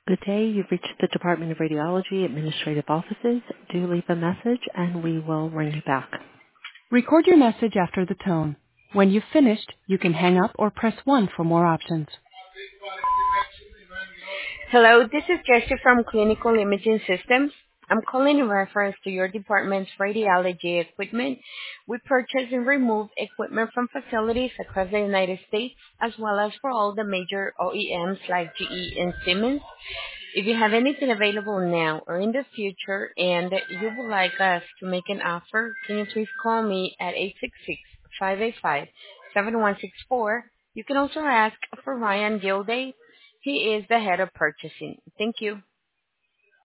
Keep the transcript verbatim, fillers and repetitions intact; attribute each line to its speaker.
Speaker 1: Good day. You've reached the Department of Radiology Administrative Offices. Do leave a message and we will ring you back. Record your message after the tone. When you've finished, you can hang up or press one for more options.
Speaker 2: Hello, this is Jessie from Clinical Imaging Systems. I'm calling in reference to your department's radiology equipment. We purchase and remove equipment from facilities across the United States, as well as for all the major O E Ms like G E and Siemens. If you have anything available now or in the future and you would like us to make an offer, can you please call me at eight six six, five eight five, seven one six four. You can also ask for Ryan Gilday. He is the head of purchasing. Thank you.